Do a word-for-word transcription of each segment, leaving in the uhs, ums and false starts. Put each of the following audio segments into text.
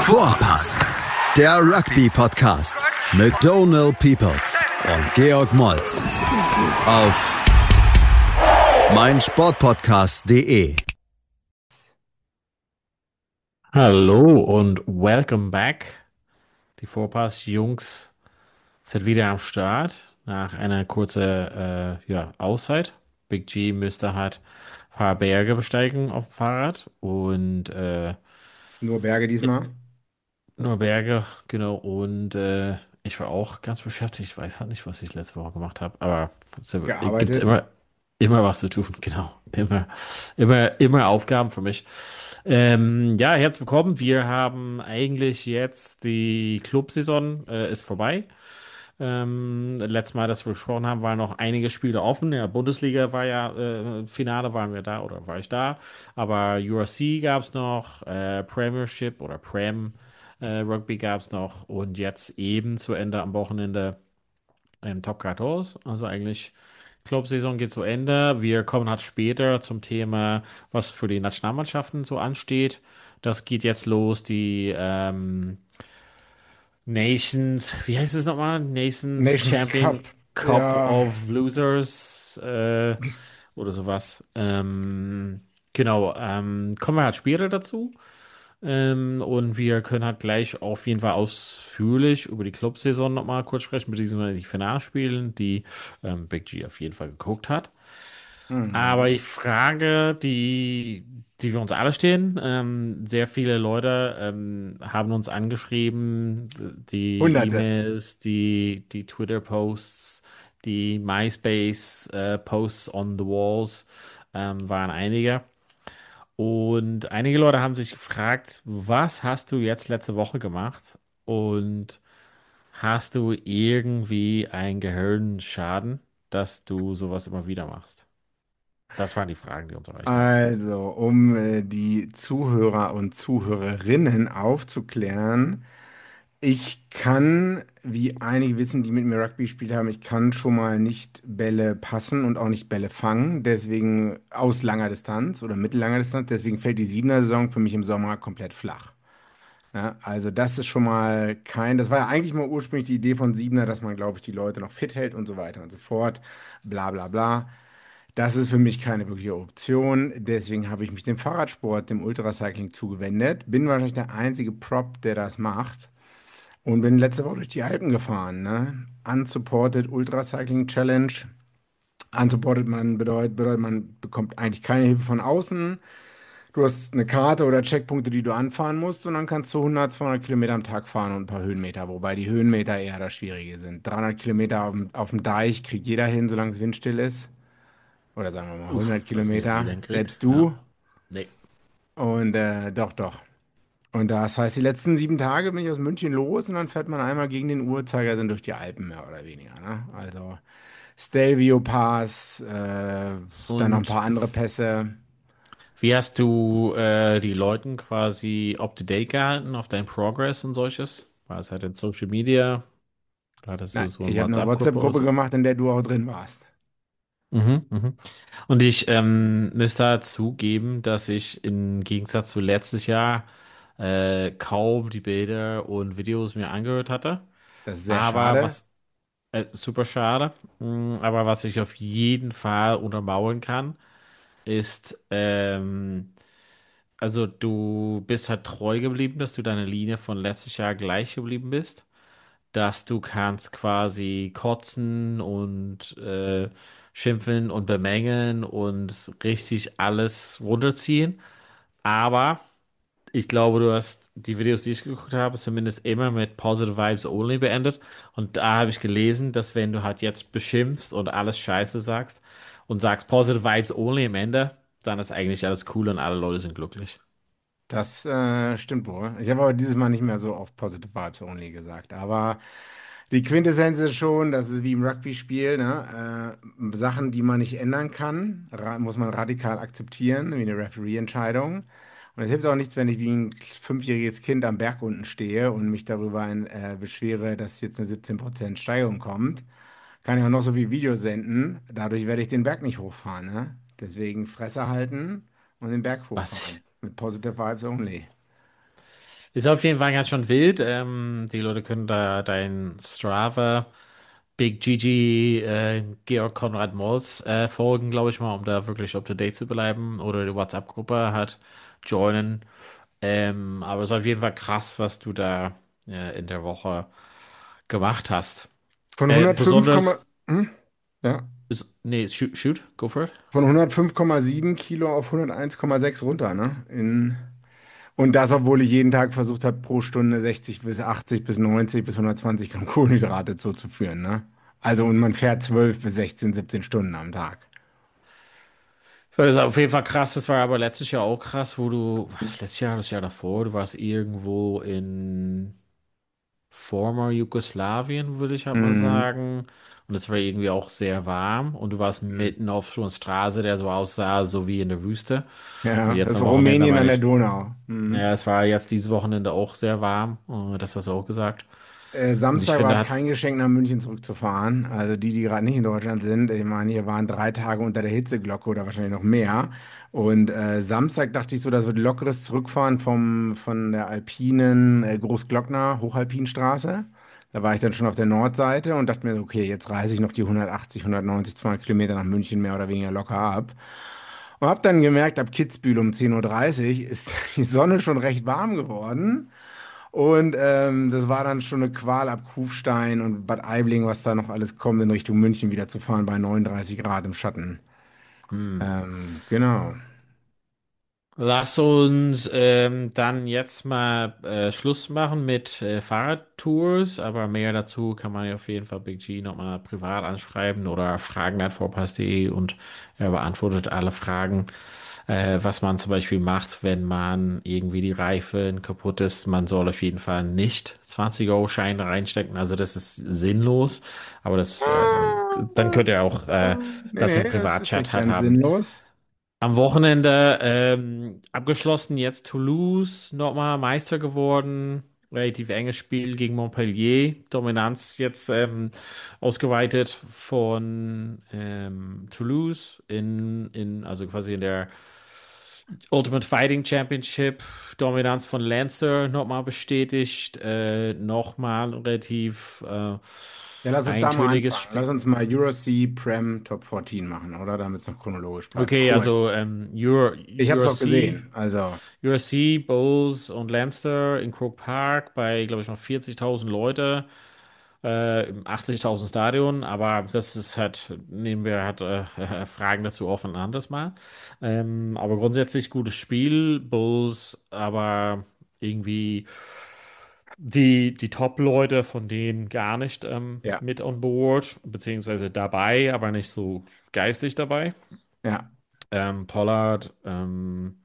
Vorpass, der Rugby-Podcast mit Donal Peoples und Georg Moltz auf meinsportpodcast punkt de. Hallo und welcome back. Die Vorpass-Jungs sind wieder am Start nach einer kurzen äh, ja, Auszeit. Big G müsste halt ein paar Berge besteigen auf dem Fahrrad und äh, Nur Berge diesmal. nur Berge, genau. Und äh, ich war auch ganz beschäftigt. Ich weiß halt nicht, was ich letzte Woche gemacht habe, aber es gibt Gearbeitet. immer, immer was zu tun, genau. Immer, immer, immer Aufgaben für mich. Ähm, ja, herzlich willkommen. Wir haben eigentlich jetzt die Clubsaison äh, ist vorbei. Ähm, letztes Mal, dass wir gesprochen haben, waren noch einige Spiele offen. Ja, Bundesliga war ja, äh, Finale waren wir da oder war ich da. Aber U R C gab es noch, äh, Premiership oder Prem äh, Rugby gab es noch und jetzt eben zu Ende am Wochenende im Top vierzehn. Also eigentlich Clubsaison geht zu Ende. Wir kommen halt später zum Thema, was für die Nationalmannschaften so ansteht. Das geht jetzt los, die ähm, Nations, wie heißt es nochmal? Nations Nations Champion Cup. Cup Ja, of Losers äh, oder sowas. Ähm, genau, ähm, kommen wir halt später dazu. Ähm, und wir können halt gleich auf jeden Fall ausführlich über die Clubsaison nochmal kurz sprechen, beziehungsweise die Finalspielen, die ähm, Big G auf jeden Fall geguckt hat. Aber mhm. die Frage, die, die wir uns alle stehen, ähm, sehr viele Leute ähm, haben uns angeschrieben, die Hunderte. E-Mails, die, die Twitter-Posts, die MySpace-Posts on the Walls ähm, waren einige. Und einige Leute haben sich gefragt, was hast du jetzt letzte Woche gemacht? Und hast du irgendwie einen Gehirnschaden, dass du sowas immer wieder machst? Das waren die Fragen, die uns erreicht haben. Also, um äh, die Zuhörer und Zuhörerinnen aufzuklären, ich kann, wie einige wissen, die mit mir Rugby gespielt haben, ich kann schon mal nicht Bälle passen und auch nicht Bälle fangen. Deswegen aus langer Distanz oder mittellanger Distanz. Deswegen fällt die Siebener Saison für mich im Sommer komplett flach. Ja, also das ist schon mal kein, das war ja eigentlich mal ursprünglich die Idee von Siebener, dass man, glaube ich, die Leute noch fit hält und so weiter und so fort, bla bla bla. Das ist für mich keine wirkliche Option. Deswegen habe ich mich dem Fahrradsport, dem Ultracycling zugewendet. Bin wahrscheinlich der einzige Prop, der das macht. Und bin letzte Woche durch die Alpen gefahren, ne? Unsupported Ultracycling Challenge. Unsupported man bedeutet, bedeutet, man bekommt eigentlich keine Hilfe von außen. Du hast eine Karte oder Checkpunkte, die du anfahren musst, und dann kannst du hundert, zweihundert Kilometer am Tag fahren und ein paar Höhenmeter, wobei die Höhenmeter eher das Schwierige sind. dreihundert Kilometer auf dem, auf dem Deich kriegt jeder hin, solange es windstill ist. Oder sagen wir mal Uff, hundert das nicht jeder Kilometer, hinkriegt. selbst Ja. du. Nee. Und äh, doch, doch. Und das heißt, die letzten sieben Tage bin ich aus München los und dann fährt man einmal gegen den Uhrzeigersinn durch die Alpen, mehr oder weniger. Ne? Also Stelvio Pass, äh, dann noch ein Und paar andere Pässe. wie hast du äh, die Leuten quasi up-to-date gehalten auf deinen Progress und solches? War es halt in Social Media? Oder hattest du Nein, so eine ich habe eine WhatsApp-Gruppe oder WhatsApp-Gruppe so? gemacht, in der du auch drin warst. Mhm, mhm. Und ich ähm, müsste halt zugeben, dass ich im Gegensatz zu letztes Jahr äh, kaum die Bilder und Videos mir angehört hatte. Das ist sehr Aber schade. was äh, super schade, mm, aber was ich auf jeden Fall untermauern kann, ist, ähm, also du bist halt treu geblieben, dass du deine Linie von letztes Jahr gleich geblieben bist, dass du kannst quasi kotzen und äh, schimpfen und bemängeln und richtig alles runterziehen. Aber ich glaube, du hast die Videos, die ich geguckt habe, zumindest immer mit Positive Vibes Only beendet. Und da habe ich gelesen, dass wenn du halt jetzt beschimpfst und alles Scheiße sagst und sagst Positive Vibes Only am Ende, dann ist eigentlich alles cool und alle Leute sind glücklich. Das äh, stimmt wohl. Ich habe aber dieses Mal nicht mehr so auf Positive Vibes Only gesagt. Aber die Quintessenz ist schon, das ist wie im Rugby-Spiel, ne? Äh, Sachen, die man nicht ändern kann, ra muss man radikal akzeptieren, wie eine Referee-Entscheidung. Und es hilft auch nichts, wenn ich wie ein fünfjähriges Kind am Berg unten stehe und mich darüber ein, äh, beschwere, dass jetzt eine siebzehn Prozent Steigerung kommt. Kann ich auch noch so viel Videos senden. Dadurch werde ich den Berg nicht hochfahren, ne? Deswegen Fresse halten und den Berg Was ich, hochfahren. Mit Positive Vibes Only. Ist auf jeden Fall ganz schön wild. Ähm, die Leute können da dein Strava, Big Gigi, äh, Georg Konrad Moltz äh, folgen, glaube ich mal, um da wirklich up to date zu bleiben. Oder die WhatsApp-Gruppe hat joinen. Ähm, aber es ist auf jeden Fall krass, was du da äh, in der Woche gemacht hast. Von Äh, hundertfünf, besonders, hm? Ja. ist, nee, shoot, shoot, go for it. Von hundertfünf Komma sieben Kilo auf hunderteins Komma sechs runter, ne? In, und das, obwohl ich jeden Tag versucht habe, pro Stunde sechzig bis achtzig bis neunzig bis hundertzwanzig Gramm Kohlenhydrate zuzuführen, ne? Also, und man fährt zwölf bis sechzehn, siebzehn Stunden am Tag. Das ist auf jeden Fall krass. Das war aber letztes Jahr auch krass, wo du, was, letztes Jahr, das Jahr davor, du warst irgendwo in former Jugoslawien, würde ich halt mal Mhm. sagen. Und es war irgendwie auch sehr warm und du warst mitten auf so einer Straße, der so aussah, so wie in der Wüste. Und Ja, jetzt das am war Wochenende Rumänien war an der ich, Donau. Mhm. ja, es war jetzt dieses Wochenende auch sehr warm. äh, Das hast du auch gesagt. Äh, Und ich Samstag war finde, es hat, kein Geschenk, nach München zurückzufahren. Also die, die gerade nicht in Deutschland sind, ich meine, hier waren drei Tage unter der Hitzeglocke oder wahrscheinlich noch mehr. Und äh, Samstag dachte ich so, das wird lockeres Zurückfahren vom, von der alpinen äh, Großglockner Hochalpinstraße. Da war ich dann schon auf der Nordseite und dachte mir, so, okay, jetzt reise ich noch die hundertachtzig, hundertneunzig, zweihundert Kilometer nach München mehr oder weniger locker ab. Und habe dann gemerkt, ab Kitzbühel um zehn Uhr dreißig ist die Sonne schon recht warm geworden. Und ähm, das war dann schon eine Qual ab Kufstein und Bad Aibling, was da noch alles kommt, in Richtung München wieder zu fahren bei neununddreißig Grad im Schatten. hm. Ähm, genau. Lass uns ähm, dann jetzt mal äh, Schluss machen mit äh, Fahrradtours, aber mehr dazu kann man ja auf jeden Fall Big G nochmal privat anschreiben oder fragen at vorpass punkt de und er beantwortet alle Fragen, äh, was man zum Beispiel macht, wenn man irgendwie die Reifen kaputt ist. Man soll auf jeden Fall nicht zwanzig-Euro-Scheine reinstecken, also das ist sinnlos, aber das, dann könnt ihr auch äh, Nee, das im nee, das ist Privatchat nicht halt ganz haben. sinnlos. Am Wochenende ähm, abgeschlossen, jetzt Toulouse nochmal Meister geworden. Relativ enges Spiel gegen Montpellier. Dominanz jetzt ähm, ausgeweitet von ähm, Toulouse in, in, also quasi in der Ultimate Fighting Championship. Dominanz von Lancer nochmal bestätigt. Äh, nochmal relativ äh, Ja, lass uns da mal eintöniges anfangen. Lass Spiel. uns mal Euro C Prem Top vierzehn machen, oder? Damit es noch chronologisch bleibt. Okay, Cool. also ähm, Euro, Ich habe es auch U F C. gesehen. Also, U S C, Bulls und Leinster in Croke Park bei, glaube ich, noch vierzigtausend Leute, äh, im achtzigtausend Stadion, aber das ist halt, nehmen wir halt äh, Fragen dazu auf ein anderes Mal. Ähm, aber grundsätzlich gutes Spiel, Bulls, aber irgendwie die, die Top-Leute von denen gar nicht ähm, ja, mit on board, beziehungsweise dabei, aber nicht so geistig dabei. ja. Ähm, Pollard, ähm,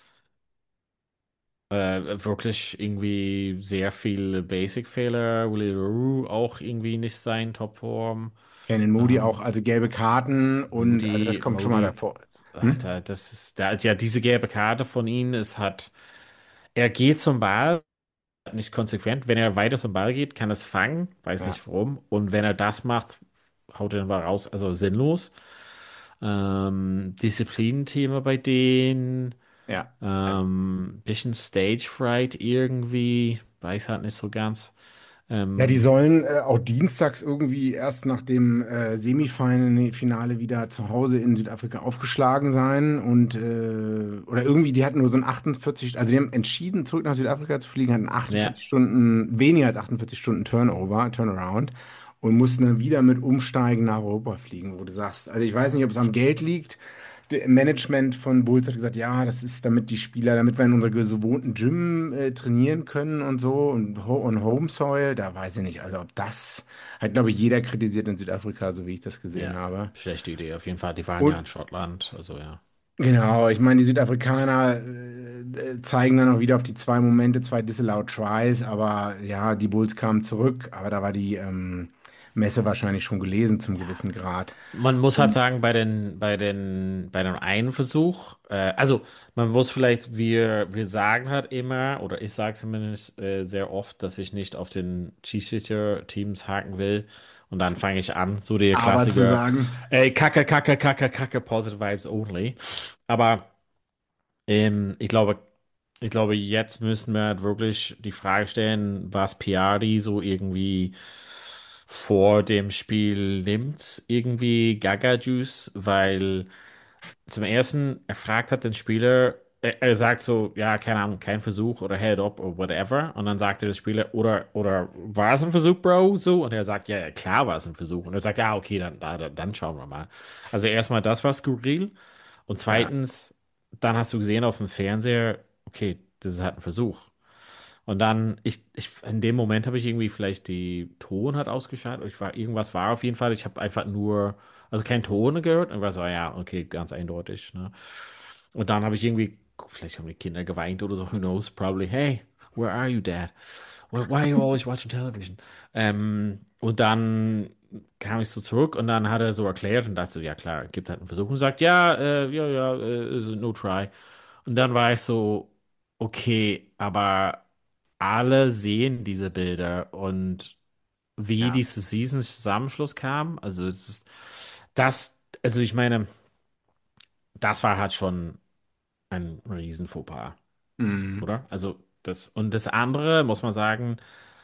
Äh, wirklich irgendwie sehr viele Basic-Fehler. Willie LaRue auch irgendwie nicht sein Topform. Kennen Moody auch, Ähm, also gelbe Karten und also das Moody, kommt schon mal Modi, davor. Hm? Alter, das ist, da, ja, diese gelbe Karte von ihm ist hat, er geht zum Ball, nicht konsequent. Wenn er weiter zum Ball geht, kann er es fangen, weiß Ja, nicht warum. Und wenn er das macht, haut er den Ball raus, also sinnlos. Ähm, Disziplin-Thema bei denen. ja. Ähm, bisschen Stage Fright irgendwie, weiß halt nicht so ganz. Ja, die Ähm, sollen äh, auch dienstags irgendwie erst nach dem äh, Semifinale wieder zu Hause in Südafrika aufgeschlagen sein und äh, oder irgendwie, die hatten nur so ein achtundvierzig, also die haben entschieden, zurück nach Südafrika zu fliegen, hatten ja, achtundvierzig Stunden, weniger als achtundvierzig Stunden Turnover, Turnaround und mussten dann wieder mit Umsteigen nach Europa fliegen, wo du sagst, also ich weiß nicht, ob es am Geld liegt. Der Management von Bulls hat gesagt, ja, das ist damit die Spieler, damit wir in unserer gewohnten Gym äh, trainieren können und so und Ho on Home Soil, da weiß ich nicht, also ob das, hat glaube ich jeder kritisiert in Südafrika, so wie ich das gesehen ja, habe. schlechte Idee auf jeden Fall. Die waren ja Und in Schottland, also ja. genau, ich meine, die Südafrikaner äh, äh, zeigen dann auch wieder auf die zwei Momente, zwei Disallowed Tries, aber ja, die Bulls kamen zurück, aber da war die ähm, Messe wahrscheinlich schon gelesen zum gewissen Grad. Man muss halt Und, sagen, bei den, bei den, bei dem einen Versuch, äh, also man muss vielleicht, wir, wir sagen halt immer, oder ich sage zumindest äh, sehr oft, dass ich nicht auf den Cheese-Teams haken will. Und dann fange ich an, so der aber zu Klassiker, sagen, ey, Kacke, Kacke, Kacke, Kacke, positive vibes only. Aber ähm, ich glaube, Ich glaube, jetzt müssen wir halt wirklich die Frage stellen, was Piatti so irgendwie vor dem Spiel nimmt, irgendwie Gaga Juice, weil zum ersten, er fragt halt den Spieler, er, er sagt so, ja, keine Ahnung, kein Versuch oder Head up oder whatever. Und dann sagt der Spieler, oder, oder war es ein Versuch, Bro? So. Und er sagt, ja, ja, klar war es ein Versuch. Und er sagt, ja, okay, dann, dann, dann schauen wir mal. Also erstmal, das war skurril. Und Ja. zweitens, dann hast du gesehen auf dem Fernseher, okay, das ist halt ein Versuch. Und dann, ich, ich, in dem Moment habe ich irgendwie vielleicht die Ton hat ausgeschaltet. Ich war, irgendwas war auf jeden Fall. Ich habe einfach nur, also kein Ton gehört. Und war so, ja, okay, ganz eindeutig. Ne? Und dann habe ich irgendwie, vielleicht haben die Kinder geweint oder so, who knows, probably, hey, where are you, Dad? Why why are you always watching television? Ähm, und dann kam ich so zurück und dann hat er so erklärt und dachte so, ja klar, gibt halt einen Versuch und sagt, ja, äh, ja, ja, äh, no try. Und dann war ich so, okay, aber alle sehen diese Bilder und wie Ja. diese Season Zusammenschluss kam, also es ist das, also ich meine, das war halt schon ein riesen Fauxpas, Mhm. oder? Also das und das andere muss man sagen,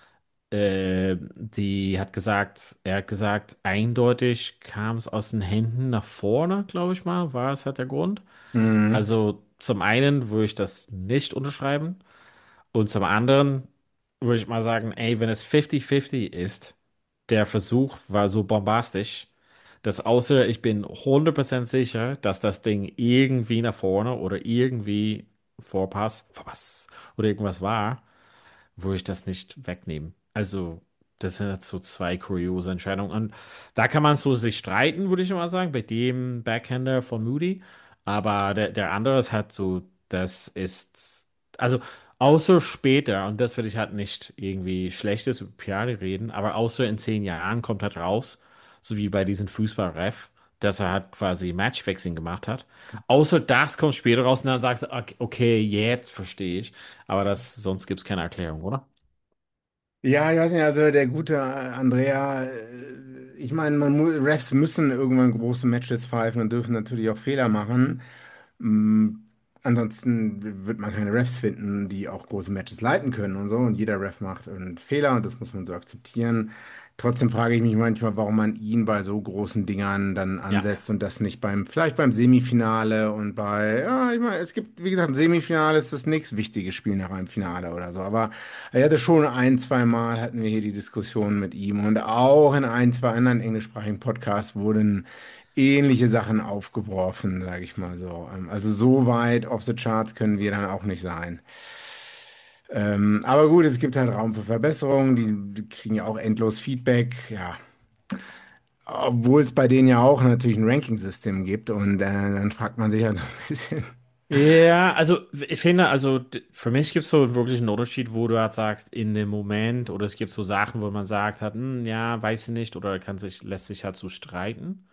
äh, die hat gesagt, er hat gesagt, eindeutig kam es aus den Händen nach vorne, glaube ich mal, war es halt der Grund. Mhm. Also zum einen würde ich das nicht unterschreiben. Und zum anderen würde ich mal sagen, ey, wenn es fünfzig fünfzig ist, der Versuch war so bombastisch, dass außer ich bin hundert Prozent sicher, dass das Ding irgendwie nach vorne oder irgendwie Vorpass, Vorpass oder irgendwas war, würde ich das nicht wegnehmen. Also, das sind jetzt so zwei kuriose Entscheidungen. Und da kann man so sich streiten, würde ich mal sagen, bei dem Backhander von Moody. Aber der, der andere ist halt so, das ist, also, außer später, und das will ich halt nicht irgendwie Schlechtes über Piani reden, aber außer in zehn Jahren kommt halt raus, so wie bei diesem Fußballref, dass er halt quasi Matchfixing gemacht hat. Außer das kommt später raus und dann sagst du, okay, okay, jetzt verstehe ich. Aber das, sonst gibt es keine Erklärung, oder? Ja, ich weiß nicht, also der gute Andrea, äh, ich meine, man mu- Refs müssen irgendwann große Matches pfeifen und dürfen natürlich auch Fehler machen. Mm, Ansonsten wird man keine Refs finden, die auch große Matches leiten können und so. Und jeder Ref macht einen Fehler und das muss man so akzeptieren. Trotzdem frage ich mich manchmal, warum man ihn bei so großen Dingern dann Ja. ansetzt und das nicht beim, vielleicht beim Semifinale und bei, ja, ich meine, es gibt, wie gesagt, ein Semifinale ist das nächste wichtige Spiel nach einem Finale oder so. Aber er hatte schon ein, zwei Mal hatten wir hier die Diskussion mit ihm und auch in ein, zwei anderen englischsprachigen Podcasts wurden ähnliche Sachen aufgeworfen, sage ich mal so. Ähm, Also so weit off the charts können wir dann auch nicht sein. Ähm, aber gut, es gibt halt Raum für Verbesserungen, die, die kriegen ja auch endlos Feedback, ja. Obwohl es bei denen ja auch natürlich ein Ranking-System gibt und äh, dann fragt man sich halt so ein bisschen. Ja, also ich finde, also d- für mich gibt es so wirklich einen Unterschied, wo du halt sagst, in dem Moment, oder es gibt so Sachen, wo man sagt hat, hm, ja, weiß ich nicht, oder kann sich, lässt sich halt so streiten.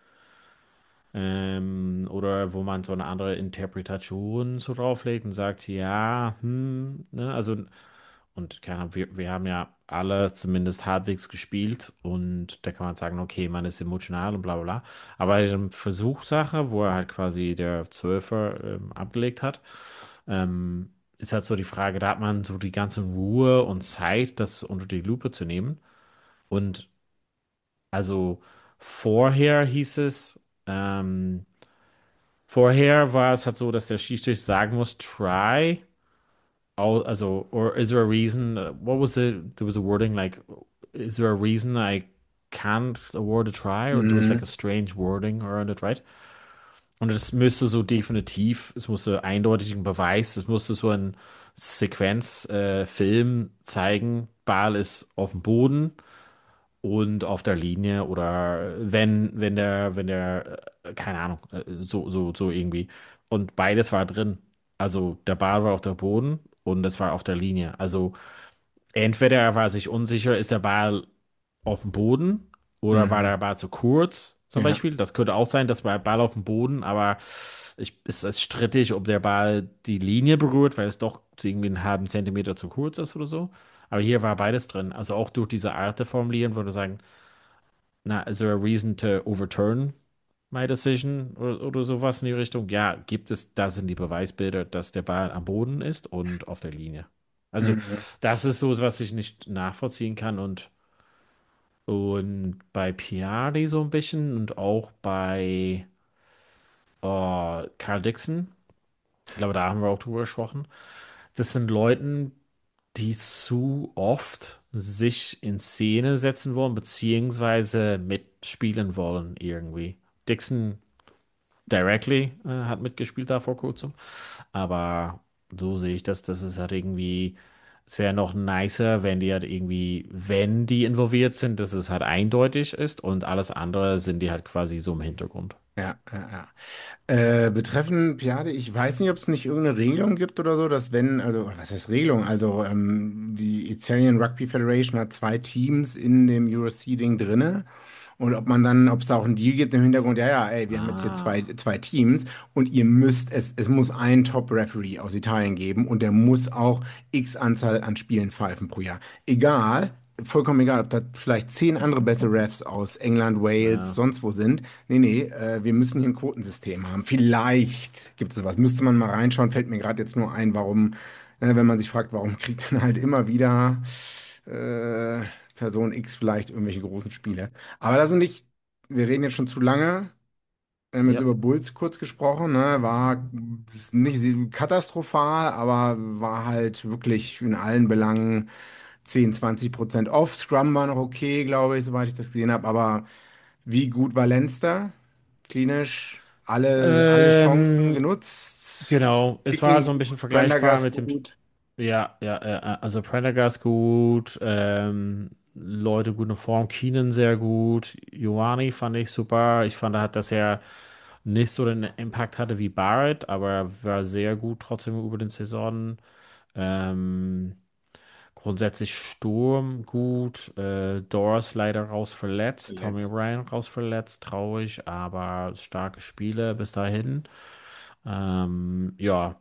Ähm, oder wo man so eine andere Interpretation so drauflegt und sagt, ja, hm, ne, also, und keine Ahnung, wir, wir haben ja alle zumindest halbwegs gespielt und da kann man sagen, okay, man ist emotional und bla bla bla. Aber bei der Versuchssache, wo er halt quasi der Zwölfer ähm, abgelegt hat, ähm, ist halt so die Frage, da hat man so die ganze Ruhe und Zeit, das unter die Lupe zu nehmen. Und also vorher hieß es, ähm, vorher war es halt so, dass der Schiedsrichter sagen muss, try, al- also, or is there a reason, uh, what was the, there was a wording like, is there a reason I can't award a try? Or there was like a Mhm. strange wording around it, right? Und es müsste so definitiv, es musste eindeutigen Beweis, es musste so ein Sequenz, äh, Film zeigen, Ball ist auf dem Boden und auf der Linie oder wenn, wenn der, wenn der, äh, keine Ahnung, äh, so, so, so irgendwie. Und beides war drin. Also der Ball war auf der Boden und es war auf der Linie. Also entweder er war sich unsicher, ist der Ball auf dem Boden oder war Mhm. der Ball zu kurz zum Ja, Beispiel. Das könnte auch sein, das war Ball auf dem Boden, aber ich, es ist strittig, ob der Ball die Linie berührt, weil es doch irgendwie einen halben Zentimeter zu kurz ist oder so. Aber hier war beides drin. Also auch durch diese Art der Formulieren würde ich sagen, na, is there a reason to overturn? My Decision oder, oder sowas in die Richtung. Ja, gibt es, da sind die Beweisbilder, dass der Ball am Boden ist und auf der Linie. Also, Mhm. das ist so, was ich nicht nachvollziehen kann und, und bei Piatti so ein bisschen und auch bei äh, Carl Dixon. Ich glaube, da haben wir auch drüber gesprochen. Das sind Leute, die zu oft sich in Szene setzen wollen, beziehungsweise mitspielen wollen irgendwie. Dixon directly äh, hat mitgespielt da vor kurzem, aber so sehe ich das, das ist halt irgendwie, es wäre noch nicer, wenn die halt irgendwie, wenn die involviert sind, dass es halt eindeutig ist und alles andere sind die halt quasi so im Hintergrund. Ja, ja, ja. Äh, betreffend Piade, ich weiß nicht, ob es nicht irgendeine Regelung gibt oder so, dass wenn, also, was heißt Regelung? Also, ähm, die Italian Rugby Federation hat zwei Teams in dem Euroseeding drinne. Und ob man dann, ob es da auch einen Deal gibt im Hintergrund, ja, ja, ey, wir haben jetzt hier zwei, Ah, zwei Teams und ihr müsst, es, es muss einen Top-Referee aus Italien geben und der muss auch X Anzahl an Spielen pfeifen pro Jahr. Egal, vollkommen egal, ob da vielleicht zehn andere bessere Refs aus England, Wales, ja, sonst wo sind. Nee, nee, äh, wir müssen hier ein Quotensystem haben. Vielleicht gibt es was. Müsste man mal reinschauen, fällt mir gerade jetzt nur ein, warum, äh, wenn man sich fragt, warum kriegt dann halt immer wieder äh, Person X vielleicht irgendwelche großen Spiele. Aber das sind nicht, wir reden jetzt schon zu lange. Wir haben jetzt ja. über Bulls kurz gesprochen, ne? War nicht katastrophal, aber war halt wirklich in allen Belangen zehn, zwanzig Prozent off. Scrum war noch okay, glaube ich, soweit ich das gesehen habe. Aber wie gut war Lenster? Klinisch alle, alle Chancen Ähm, genutzt. genau, es war Kicking so ein bisschen gut, vergleichbar Prendergast mit dem, gut. ja, ja, äh, äh, also Prendergast gut, ähm, Leute gut in Form, Keenan sehr gut, Ioane fand ich super. Ich fand halt, dass er nicht so den Impact hatte wie Barrett, aber er war sehr gut trotzdem über den Saison. Ähm, Grundsätzlich Sturm gut, äh, Doors leider raus verletzt, Tommy Verletzt. Ryan raus verletzt, traurig, aber starke Spiele bis dahin. Ähm, ja,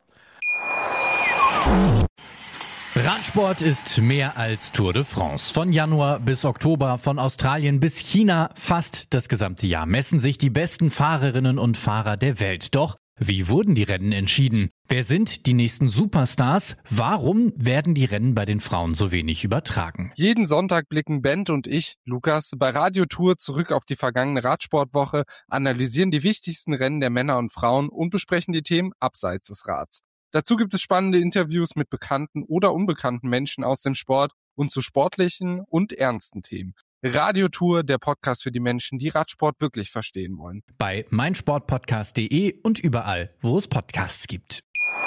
Radsport ist mehr als Tour de France. Von Januar bis Oktober, von Australien bis China, fast das gesamte Jahr messen sich die besten Fahrerinnen und Fahrer der Welt. Doch wie wurden die Rennen entschieden? Wer sind die nächsten Superstars? Warum werden die Rennen bei den Frauen so wenig übertragen? Jeden Sonntag blicken Bent und ich, Lukas, bei Radio Tour zurück auf die vergangene Radsportwoche, analysieren die wichtigsten Rennen der Männer und Frauen und besprechen die Themen abseits des Rads. Dazu gibt es spannende Interviews mit bekannten oder unbekannten Menschen aus dem Sport und zu sportlichen und ernsten Themen. Radio Tour, der Podcast für die Menschen, die Radsport wirklich verstehen wollen. Bei meinsportpodcast punkt de und überall, wo es Podcasts gibt.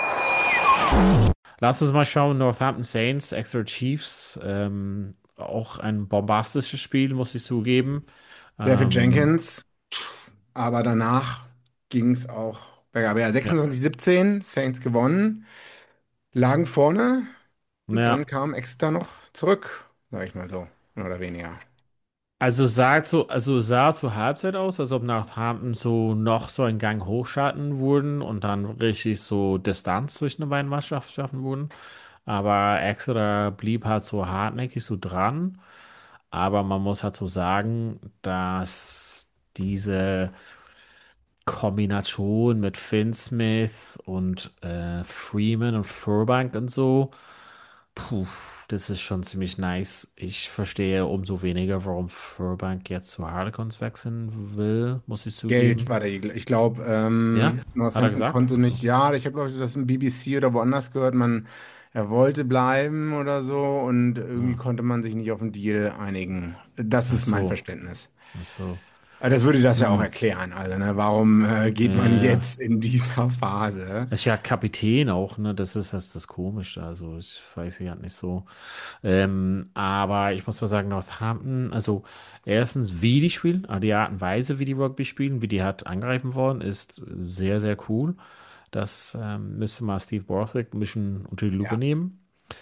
lass uns mal schauen. Northampton Saints, Exeter Chiefs, ähm, auch ein bombastisches Spiel, muss ich zugeben. David Ähm, Jenkins. Aber danach ging es auch bergab. Ja, ja, sechsundzwanzig siebzehn, Saints gewonnen, lagen vorne und dann ja. kam Exeter noch zurück, sag ich mal so, mehr oder weniger. Also sah so, also sah zur Halbzeit aus, als ob Northampton so noch so einen Gang hochschalten würden und dann richtig so Distanz zwischen den beiden Mannschaften schaffen würden. Aber Exeter blieb halt so hartnäckig so dran. Aber man muss halt so sagen, dass diese Kombination mit Finn Smith und äh, Freeman und Furbank und so, puh, das ist schon ziemlich nice. Ich verstehe umso weniger, warum Furbank jetzt zu Harlequins wechseln will, muss ich Geld zugeben. war der, ich glaube, Ja, ähm, hat er Northampton gesagt? konnte Achso. nicht, ja, ich habe, glaube ich, das im B B C oder woanders gehört, man, er wollte bleiben oder so und irgendwie Ja. konnte man sich nicht auf einen Deal einigen. Das Ach ist mein so, Verständnis. ach so. Aber das würde das ja auch Hm. erklären, also, ne? Warum äh, geht man Ja. jetzt in dieser Phase? Ist ja Kapitän auch, ne? Das ist das, das Komische. Also ich weiß ja nicht so. Ähm, aber ich muss mal sagen, Northampton, also erstens, wie die spielen, also die Art und Weise, wie die Rugby spielen, wie die halt angreifen wollen, ist sehr, sehr cool. Das ähm, müsste mal Steve Borthwick ein bisschen unter die Lupe Ja. nehmen.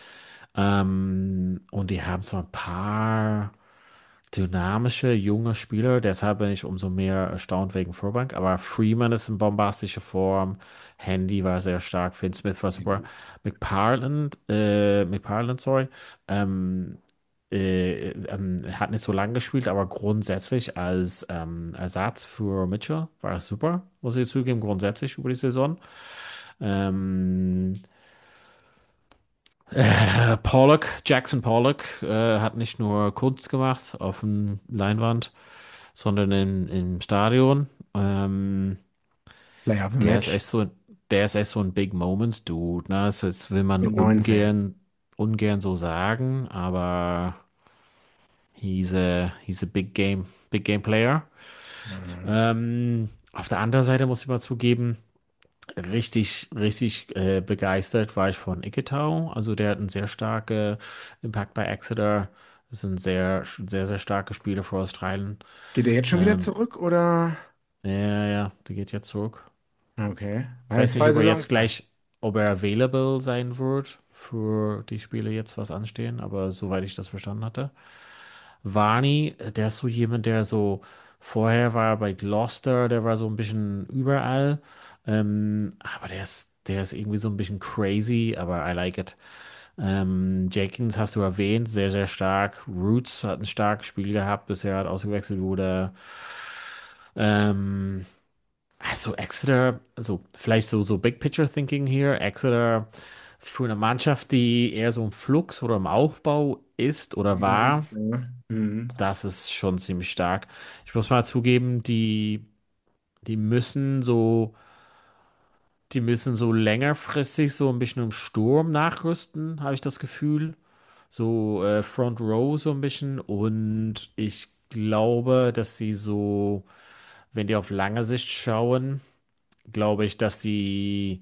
Ähm, und die haben so ein paar dynamische, junge Spieler, deshalb bin ich umso mehr erstaunt wegen Furbank. Aber Freeman ist in bombastischer Form, Handy war sehr stark, Finn Smith war super. McParland, äh, McParland, sorry, ähm, äh, ähm, er hat nicht so lange gespielt, aber grundsätzlich als ähm, Ersatz für Mitchell war es super, muss ich zugeben, grundsätzlich über die Saison. Ähm, äh, Pollock, Jackson Pollock, äh, hat nicht nur Kunst gemacht auf dem Leinwand, sondern in, im Stadion. Ähm, Player of the der ist Match echt so, der ist echt so ein Big Moments Dude, ne? Das ist, will man mit neunzehn. ungern, ungern so sagen, aber he's a, he's a big game, big game player. Mhm. Ähm, auf der anderen Seite muss ich mal zugeben, richtig, richtig äh, begeistert war ich von Iketau. Also der hat einen sehr starken Impact bei Exeter. Das ist ein sehr, sehr, sehr starker Spieler für Australien. Geht er jetzt schon wieder Ähm, zurück oder? ja, ja, ja, der geht jetzt zurück. Okay. War Weiß jetzt nicht, zwei ob er jetzt Saisons da. gleich, ob er available sein wird für die Spiele jetzt, was anstehen, aber soweit ich das verstanden hatte. Varney, der ist so jemand, der so, vorher war er bei Gloucester, der war so ein bisschen überall, ähm, aber der ist, der ist irgendwie so ein bisschen crazy, aber I like it. Ähm, Jenkins hast du erwähnt, sehr, sehr stark. Roots hat ein starkes Spiel gehabt, bisher hat ausgewechselt wurde. Ähm, also Exeter, also vielleicht so, so Big Picture Thinking hier. Exeter für eine Mannschaft, die eher so im Flux oder im Aufbau ist oder war, Ist, ja. Mhm. das ist schon ziemlich stark. Ich muss mal zugeben, die, die müssen so, die müssen so längerfristig so ein bisschen im Sturm nachrüsten, habe ich das Gefühl. So äh, Front Row so ein bisschen. Und ich glaube, dass sie so, wenn die auf lange Sicht schauen, glaube ich, dass die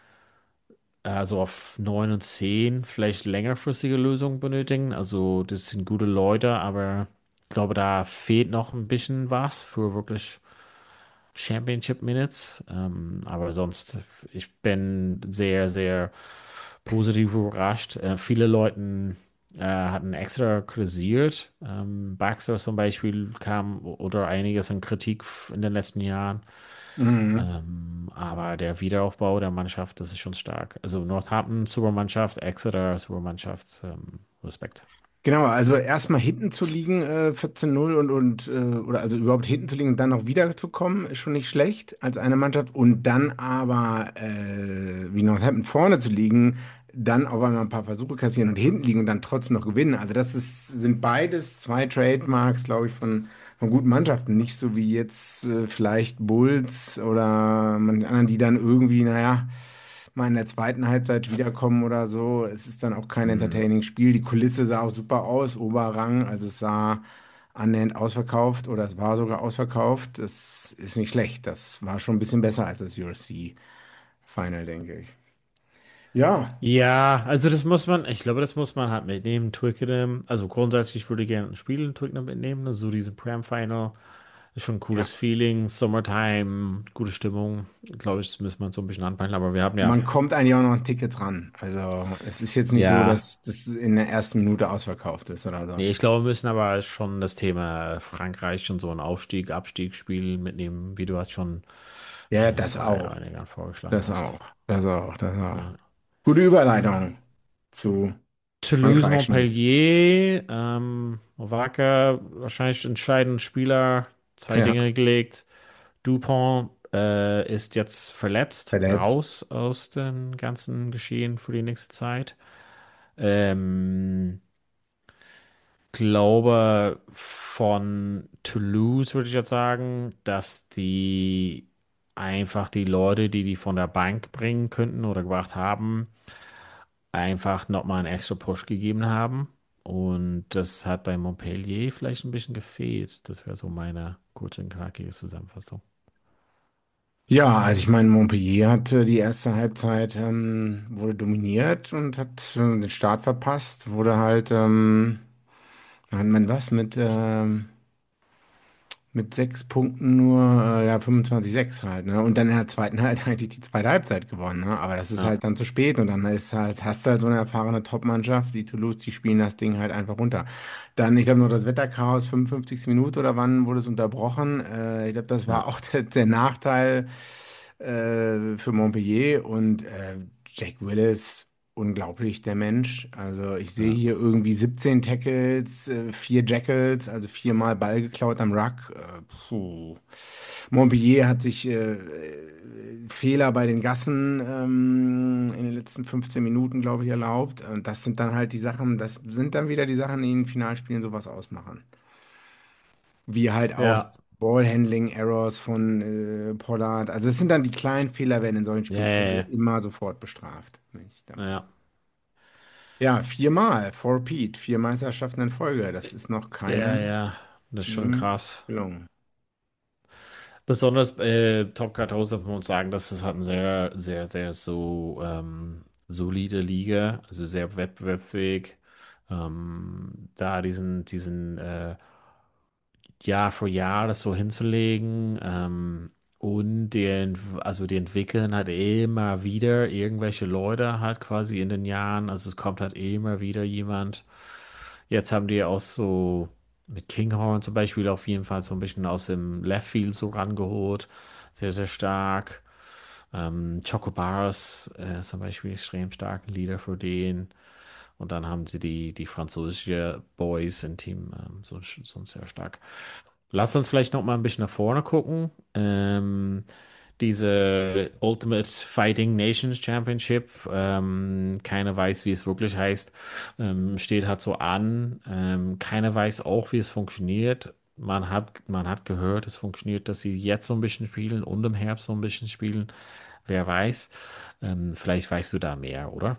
also auf neun und zehn vielleicht längerfristige Lösungen benötigen. Also das sind gute Leute, aber ich glaube, da fehlt noch ein bisschen was für wirklich Championship Minutes. Ähm, aber sonst, ich bin sehr, sehr positiv überrascht. Äh, viele Leute äh, hatten extra kritisiert. Ähm, Baxter zum Beispiel kam oder einiges an Kritik in den letzten Jahren. Mhm. Ähm, aber der Wiederaufbau der Mannschaft, das ist schon stark. Also Northampton, super Mannschaft, Exeter, super Mannschaft. Ähm, Respekt. Genau, also erstmal hinten zu liegen, äh, vierzehn null und, und äh, oder also überhaupt hinten zu liegen und dann noch wiederzukommen, ist schon nicht schlecht als eine Mannschaft. Und dann aber äh, wie Northampton vorne zu liegen, dann auf einmal ein paar Versuche kassieren und hinten liegen und dann trotzdem noch gewinnen. Also das ist, sind beides zwei Trademarks, glaube ich, von, von guten Mannschaften. Nicht so wie jetzt äh, vielleicht Bulls oder manche anderen, die dann irgendwie, naja, mal in der zweiten Halbzeit wiederkommen oder so. Es ist dann auch kein Hm. entertaining Spiel. Die Kulisse sah auch super aus, Oberrang, also es sah annähernd ausverkauft oder es war sogar ausverkauft. Das ist nicht schlecht. Das war schon ein bisschen besser als das U F C Final, denke ich. Ja, Ja, also das muss man, ich glaube, das muss man halt mitnehmen. Twickenham, also grundsätzlich würde ich gerne ein Spiel in Twickenham mitnehmen, also so diese Prem Final. Ist schon ein ja. cooles Feeling, Summertime, gute Stimmung. Glaube ich, das müssen wir so ein bisschen anpeilen. Aber wir haben ja, Man kommt eigentlich auch noch ein Ticket ran. Also es ist jetzt nicht so, ja, dass das in der ersten Minute ausverkauft ist oder so. nee, ich glaube, wir müssen aber schon das Thema Frankreich und so ein Aufstieg, Abstiegsspiel mitnehmen, wie du hast schon Ja, äh, das bei auch. einigen vorgeschlagen Das hast. auch. Das auch. Das auch. Ja. Gute Überleitung zu Toulouse, Frankreich. Montpellier, ähm, Wacker, wahrscheinlich entscheidenden Spieler, zwei Ja, Dinge gelegt. Dupont äh, ist jetzt verletzt, verletzt. raus aus dem ganzen Geschehen für die nächste Zeit. Ähm, glaube von Toulouse würde ich jetzt sagen, dass die einfach die Leute, die die von der Bank bringen könnten oder gebracht haben, einfach nochmal einen extra Push gegeben haben. Und das hat bei Montpellier vielleicht ein bisschen gefehlt. Das wäre so meine kurze und knackige Zusammenfassung. Ja, also ich meine, Montpellier hatte die erste Halbzeit, ähm, wurde dominiert und hat äh, den Start verpasst, wurde halt, ähm, hat man was mit, ähm, mit sechs Punkten nur, äh, ja, fünfundzwanzig sechs halt, ne? Und dann in der zweiten halt eigentlich die zweite Halbzeit gewonnen, ne? Aber das ist Ja, halt dann zu spät und dann ist halt, hast du halt so eine erfahrene Top-Mannschaft wie Toulouse, die spielen das Ding halt einfach runter. Dann, ich glaube, noch das Wetterchaos, fünfundfünfzigste Minute oder wann wurde es unterbrochen? Äh, ich glaube, das ja. war auch der, der Nachteil äh, für Montpellier und äh, Jack Willis. unglaublich, der Mensch. Also ich sehe Ja, hier irgendwie siebzehn Tackles, äh, vier Jackals, also viermal Ball geklaut am Ruck. Äh, puh. Montpellier hat sich äh, äh, Fehler bei den Gassen ähm, in den letzten fünfzehn Minuten, glaube ich, erlaubt. Und das sind dann halt die Sachen, das sind dann wieder die Sachen, die in Finalspielen sowas ausmachen. Wie halt auch ja, Ballhandling-Errors von äh, Pollard. Also es sind dann die kleinen Fehler, werden in solchen ja, Spielen ja, alle ja. immer sofort bestraft, bin ich der Meinung. Ja. Ja, viermal, four Pete, vier Meisterschaften in Folge. Das ist noch Ja, keinem ja, das ist schon Team krass. gelungen. Besonders äh, Top vierzig muss man sagen, dass es halt eine sehr, sehr, sehr so ähm, solide Liga, also sehr wettbewerbsfähig. Ähm, da diesen, diesen äh, Jahr für Jahr das so hinzulegen. Ähm, und die, ent- also die entwickeln halt immer wieder irgendwelche Leute halt quasi in den Jahren. Also es kommt halt immer wieder jemand. Jetzt haben die auch so mit Kinghorn zum Beispiel auf jeden Fall so ein bisschen aus dem Left Field so rangeholt. Sehr, sehr stark. Ähm, Choco Bars äh, ist zum Beispiel extrem starken Leader für den. Und dann haben sie die, die französische Boys im Team, ähm, so, so sehr stark. Lass uns vielleicht noch mal ein bisschen nach vorne gucken. Ähm, diese Ultimate Fighting Nations Championship, ähm, keiner weiß, wie es wirklich heißt, ähm, steht halt so an. Ähm, keiner weiß auch, wie es funktioniert. Man hat, man hat gehört, es funktioniert, dass sie jetzt so ein bisschen spielen und im Herbst so ein bisschen spielen. Wer weiß. Ähm, vielleicht weißt du da mehr, oder?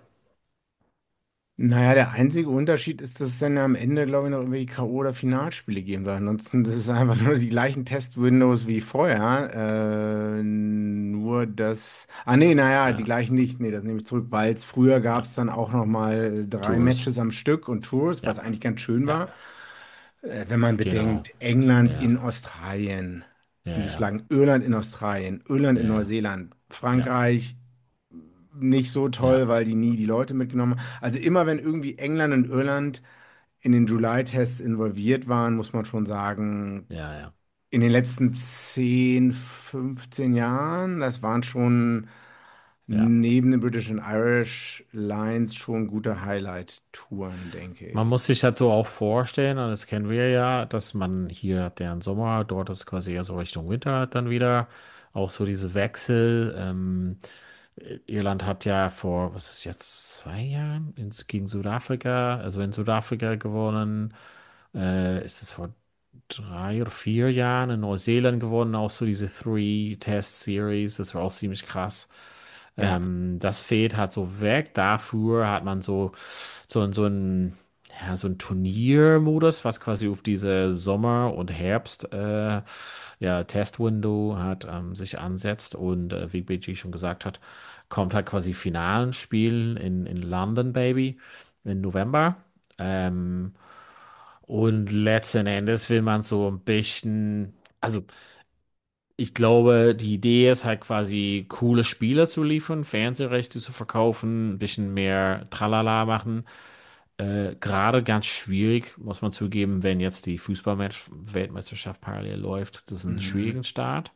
Naja, der einzige Unterschied ist, dass es dann am Ende, glaube ich, noch irgendwelche K O- oder Finalspiele geben soll. Ansonsten, das ist einfach nur die gleichen Test-Windows wie vorher. Äh, nur das. Ah, nee, naja, die Ja, gleichen nicht. Nee, das nehme ich zurück, weil es früher gab ja. es dann auch noch mal drei Tours. Matches am Stück und Tours, was Ja, eigentlich ganz schön ja, war. Äh, wenn man genau. bedenkt, England Ja, in Australien, ja, die ja, schlagen Irland in Australien, Irland in ja, Neuseeland, ja, Frankreich nicht so toll, ja, weil die nie die Leute mitgenommen haben. Also immer wenn irgendwie England und Irland in den July-Tests involviert waren, muss man schon sagen, ja, ja, in den letzten zehn, fünfzehn Jahren, das waren schon ja. neben den British and Irish Lines schon gute Highlight-Touren, denke Man ich. muss sich halt so auch vorstellen, und das kennen wir ja, dass man hier deren Sommer, dort ist quasi eher so Richtung Winter dann wieder, auch so diese Wechsel. Ähm, Irland hat ja vor, was ist jetzt, zwei Jahren ins, gegen Südafrika, also in Südafrika gewonnen. Äh, ist es vor drei oder vier Jahren in Neuseeland gewonnen, auch so diese Three-Test-Series, das war auch ziemlich krass. Ja. Ähm, das fehlt halt so weg. Dafür hat man so, so, so ein, ja, so ein Turniermodus, was quasi auf diese Sommer- und Herbst, äh, ja, Test-Window hat, ähm, sich ansetzt und, äh, wie B G schon gesagt hat, kommt halt quasi finalen Spielen in, in London, Baby, im November. Ähm, und letzten Endes will man so ein bisschen, also ich glaube, die Idee ist halt quasi coole Spiele zu liefern, Fernsehrechte zu verkaufen, ein bisschen mehr Tralala machen. Äh, gerade ganz schwierig, muss man zugeben, wenn jetzt die Fußball-Weltmeisterschaft parallel läuft. Das ist ein Mhm. schwieriger Start.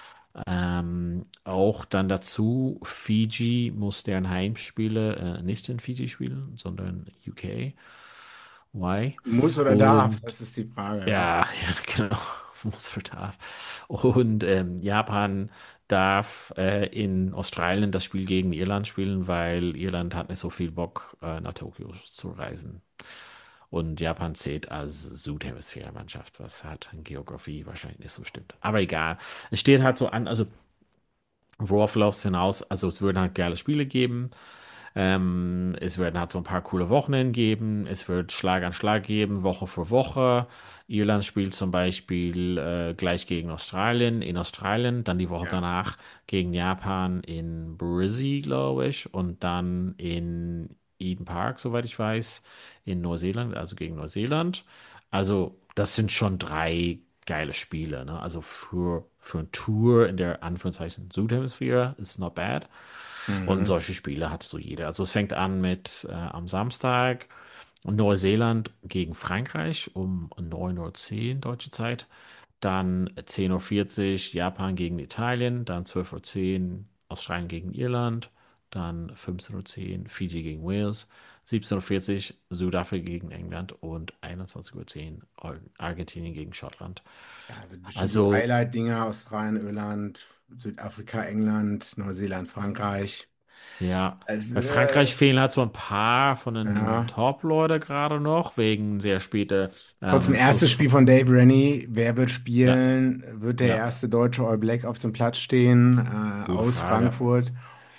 Ähm, auch dann dazu, Fiji muss deren Heimspiele äh, nicht in Fiji spielen, sondern U K. Why? Muss oder darf, Und das ist die Frage, ja. ja, ja, genau, muss für darf. Und ähm, Japan darf äh, in Australien das Spiel gegen Irland spielen, weil Irland hat nicht so viel Bock, äh, nach Tokio zu reisen. Und Japan zählt als Südhemisphäre-Mannschaft, was halt in Geografie wahrscheinlich nicht so stimmt. Aber egal. Es steht halt so an, also worauf läuft es hinaus? Also es würden halt geile Spiele geben. Ähm, es werden halt so ein paar coole Wochenenden geben. Es wird Schlag an Schlag geben, Woche für Woche. Irland spielt zum Beispiel äh, gleich gegen Australien in Australien, dann die Woche Ja. danach gegen Japan in Brizzy, glaube ich, und dann in Eden Park, soweit ich weiß, in Neuseeland, also gegen Neuseeland. Also das sind schon drei geile Spiele, ne? Also für, für eine Tour in der Anführungszeichen Südhemisphäre ist not bad. Und Mhm. solche Spiele hat so jeder. Also es fängt an mit äh, am Samstag Neuseeland gegen Frankreich um neun Uhr zehn deutsche Zeit. Dann zehn Uhr vierzig Japan gegen Italien. Dann zwölf Uhr zehn Australien gegen Irland. Dann fünfzehn Uhr zehn Fiji gegen Wales, siebzehn Uhr vierzig Südafrika gegen England und einundzwanzig Uhr zehn Ar- Argentinien gegen Schottland. Ja, also bestimmt die Also, Highlight-Dinger: Australien, Irland, Südafrika, England, Neuseeland, Frankreich. ja, Also, bei Frankreich äh, fehlen halt so ein paar von den ja. Top-Leute gerade noch, wegen sehr später Trotzdem, ähm, erstes Schluss. Spiel von Dave Rennie. Wer wird Ja, spielen? Wird der ja, erste deutsche All Black auf dem Platz stehen, äh, gute aus Frage. Frankfurt?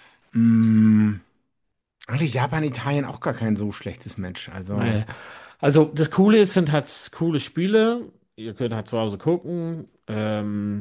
Mm, eigentlich Japan, Italien auch gar kein so schlechtes Match. Also, Nee. Also das Coole ist, sind halt coole Spiele. Ihr könnt halt zu Hause gucken. Ähm,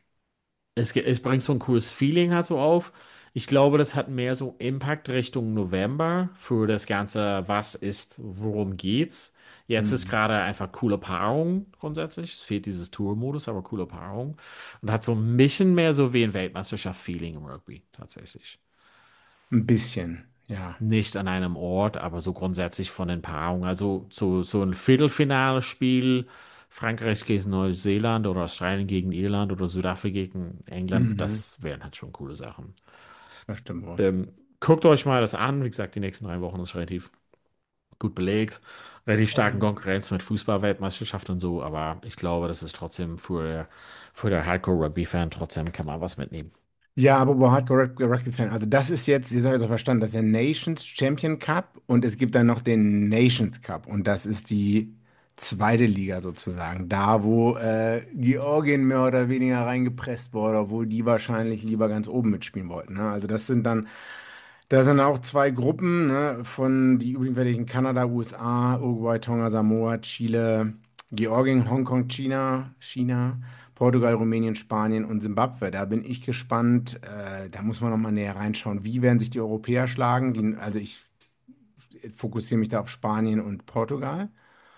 es, ge- es bringt so ein cooles Feeling halt so auf. Ich glaube, das hat mehr so Impact Richtung November für das Ganze, was ist, worum geht's. Jetzt ist mm, gerade einfach coole Paarung grundsätzlich. Es fehlt dieses Tour-Modus, aber coole Paarung. Und hat so ein bisschen mehr so wie ein Weltmeisterschaft-Feeling im Rugby tatsächlich. ein bisschen, ja. Nicht an einem Ort, aber so grundsätzlich von den Paarungen. Also so, so ein Viertelfinalspiel, Frankreich gegen Neuseeland oder Australien gegen Irland oder Südafrika gegen England, Mhm, das wären halt schon coole Sachen. das stimmt wohl. Ähm, guckt euch mal das an. Wie gesagt, die nächsten drei Wochen ist relativ gut belegt. Relativ starken Konkurrenz mit Fußball-Weltmeisterschaft und so, aber ich glaube, das ist trotzdem für, für der Hardcore-Rugby-Fan trotzdem kann man was mitnehmen. Ja, aber wo Hardcore Rugby Rugby Fan, also das ist jetzt, jetzt habe ich so verstanden, das ist der Nations Champion Cup und es gibt dann noch den Nations Cup und das ist die zweite Liga sozusagen, da wo äh, Georgien mehr oder weniger reingepresst wurde, obwohl die wahrscheinlich lieber ganz oben mitspielen wollten. Ne? Also das sind dann, da sind auch zwei Gruppen, ne, von die übrigen werde ich in Kanada, U S A, Uruguay, Tonga, Samoa, Chile, Georgien, Hongkong, China, China. Portugal, Rumänien, Spanien und Simbabwe. Da bin ich gespannt. Äh, da muss man noch mal näher reinschauen. Wie werden sich die Europäer schlagen? Die, also ich fokussiere mich da auf Spanien und Portugal.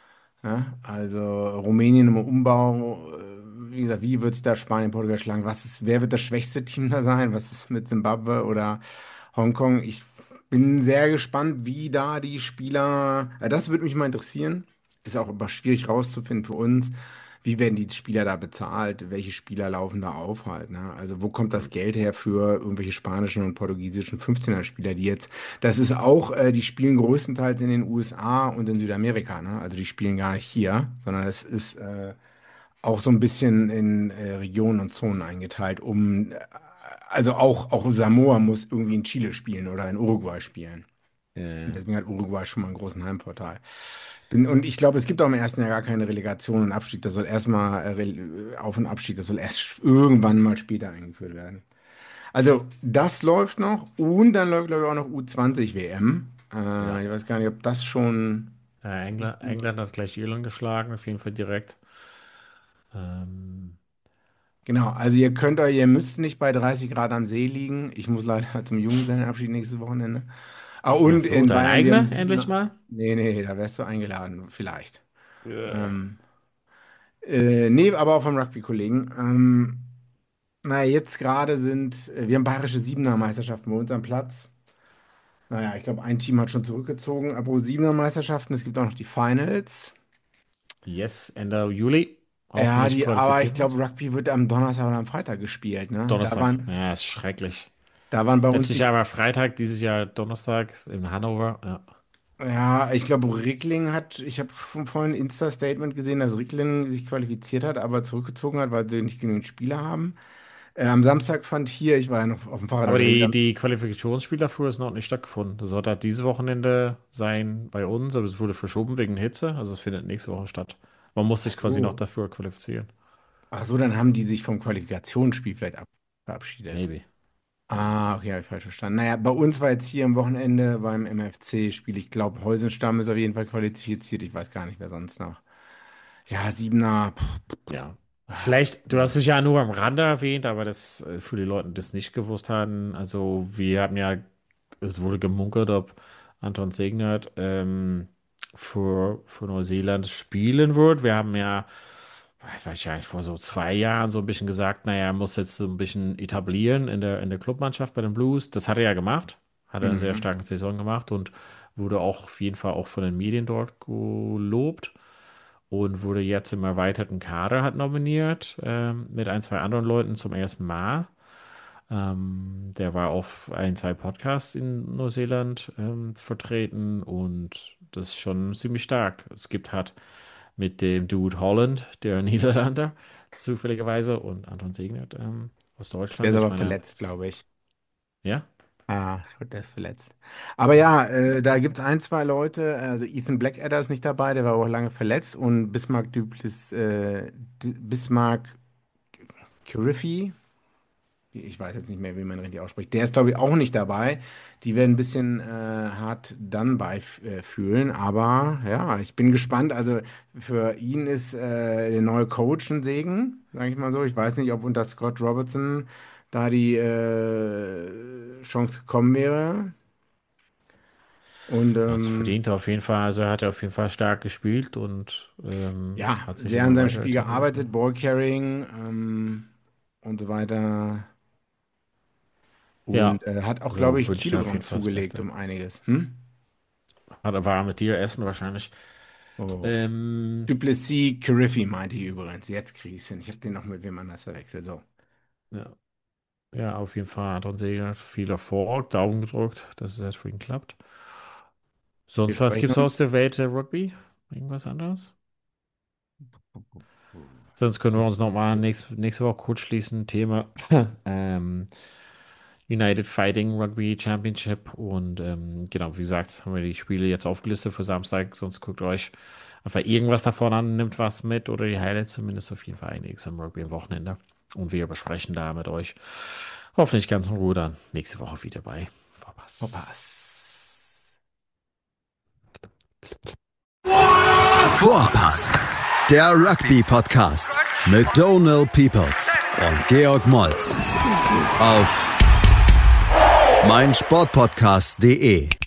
Ja, also Rumänien im Umbau. äh, Wie gesagt, wie wird sich da Spanien, Portugal schlagen? Was ist, wer wird das schwächste Team da sein? Was ist mit Simbabwe oder Hongkong? Ich bin sehr gespannt, wie da die Spieler. Äh, das würde mich mal interessieren. Ist auch aber schwierig rauszufinden für uns. Wie werden die Spieler da bezahlt? Welche Spieler laufen da auf halt? Ne? Also wo kommt das Geld her für irgendwelche spanischen und portugiesischen fünfzehner-Spieler, die jetzt, das ist auch, äh, die spielen größtenteils in den U S A und in Südamerika, ne? Also die spielen gar nicht hier, sondern es ist äh, auch so ein bisschen in äh, Regionen und Zonen eingeteilt, um, äh, also auch, auch Samoa muss irgendwie in Chile spielen oder in Uruguay spielen. Und Ja. deswegen hat Uruguay schon mal einen großen Heimvorteil. Bin, und ich glaube, es gibt auch im ersten Jahr gar keine Relegation und Abstieg. Das soll erstmal äh, Rel- Auf- und Abstieg, das soll erst irgendwann mal später eingeführt werden. Also, das läuft noch und dann läuft, glaube ich, auch noch U zwanzig W M. Äh, Ja. ich weiß gar nicht, ob das schon. Äh, England, England hat gleich Irland geschlagen, auf jeden Fall direkt. Ähm, Genau, also ihr könnt euch, ihr müsst nicht bei dreißig Grad am See liegen. Ich muss leider zum Junggesellenabschied nächstes Wochenende. Ah, ach und so, in dein Bayern, wir haben eigener, endlich sieben. mal? Nee, nee, da wärst du eingeladen, vielleicht. Ja. Ähm, äh, nee, aber auch vom Rugby-Kollegen. Ähm, naja, jetzt gerade sind, äh, wir haben bayerische Siebener-Meisterschaften bei uns am Platz. Naja, ich glaube, ein Team hat schon zurückgezogen. Apropos Siebener-Meisterschaften, es gibt auch noch die Finals. Yes, Ende Juli. Ja, Hoffentlich die, aber ich qualifizieren wir glaube, uns. Rugby wird am Donnerstag oder am Freitag gespielt, ne? Da Donnerstag. waren, Ja, ist schrecklich. da waren bei uns Letztes die. Jahr war Freitag, dieses Jahr Donnerstag in Hannover. Ja. Ja, ich glaube, Rickling hat, ich habe schon vorhin ein Insta-Statement gesehen, dass Rickling sich qualifiziert hat, aber zurückgezogen hat, weil sie nicht genügend Spieler haben. Äh, am Samstag fand hier, ich war ja noch auf dem Fahrrad, Aber aber die, der, die Qualifikationsspiel dafür ist noch nicht stattgefunden. Das sollte halt dieses Wochenende sein bei uns, aber es wurde verschoben wegen Hitze. Also es findet nächste Woche statt. Man muss sich quasi noch so. dafür qualifizieren. Ach so, dann haben die sich vom Qualifikationsspiel vielleicht ab verabschiedet. Maybe. Ah, okay, habe ich falsch verstanden. Naja, bei uns war jetzt hier am Wochenende beim M F C-Spiel, ich glaube, Heusenstamm ist auf jeden Fall qualifiziert. Ich weiß gar nicht, wer sonst noch. Ja, Siebener. Pff, Ja. ah, Vielleicht, du Siebener. hast es ja nur am Rande erwähnt, aber das äh, für die Leute, die das nicht gewusst haben. Also wir haben ja, es wurde gemunkert, ob Anton Segnert ähm, für, für Neuseeland spielen wird. Wir haben ja, ich weiß ja nicht, vor so zwei Jahren so ein bisschen gesagt, naja, er muss jetzt so ein bisschen etablieren in der, in der Clubmannschaft bei den Blues. Das hat er ja gemacht. Hat er eine sehr Mhm. starke Saison gemacht und wurde auch auf jeden Fall auch von den Medien dort gelobt und wurde jetzt im erweiterten Kader halt nominiert, ähm, mit ein, zwei anderen Leuten zum ersten Mal. Ähm, der war auf ein, zwei Podcasts in Neuseeland ähm, vertreten und das ist schon ziemlich stark. Es gibt halt mit dem Dude Holland, der Niederländer, zufälligerweise, und Anton Segnert ähm, aus Der Deutschland. ist Ich aber meine, verletzt, glaube ich. ja, Ah, der ist verletzt. Aber ja, äh, da gibt es ein, zwei Leute. Also Ethan Blackadder ist nicht dabei, der war auch lange verletzt. Und Bismarck Duplessis, äh, D- Bismarck Curiffy, ich weiß jetzt nicht mehr, wie man richtig ausspricht. Der ist, glaube ich, auch nicht dabei. Die werden ein bisschen äh, hart dann beifühlen. Aber ja, ich bin gespannt. Also für ihn ist äh, der neue Coach ein Segen, sage ich mal so. Ich weiß nicht, ob unter Scott Robertson da die äh, Chance gekommen wäre. Und das ähm, verdient er auf jeden Fall. Also er hat auf jeden Fall stark gespielt und ähm, ja, hat sich sehr an immer seinem Spiel weiterentwickelt. gearbeitet, Ballcarrying ähm, und so weiter. Ja, Und äh, hat auch, glaube also ich, wünsche ich dir auf Kilogramm jeden Fall das zugelegt Beste. um einiges. Hm? Hat er war mit dir essen wahrscheinlich. Oh. Ähm, Duplessis Cariffi meinte ich übrigens. Jetzt kriege ich es hin. Ich habe den noch mit wem anders verwechselt. So. ja. Ja, auf jeden Fall Anton Segner. Viel Erfolg, Daumen gedrückt, dass es jetzt für ihn klappt. Wir Sonst was sprechen gibt's uns. aus der Welt der Rugby? Irgendwas anderes? Sonst können wir uns nochmal nächste, nächste Woche kurz schließen. Thema ähm, United Fighting Rugby Championship. Und ähm, genau, wie gesagt, haben wir die Spiele jetzt aufgelistet für Samstag. Sonst guckt euch einfach irgendwas davon an, nimmt was mit oder die Highlights zumindest auf jeden Fall einiges am Rugby am Wochenende. Und wir besprechen da mit euch hoffentlich ganz in Ruhe dann nächste Woche wieder bei Verpass. Verpass. Vorpass, der Rugby-Podcast mit Donald Peoples und Georg Moltz auf meinsportpodcast punkt de.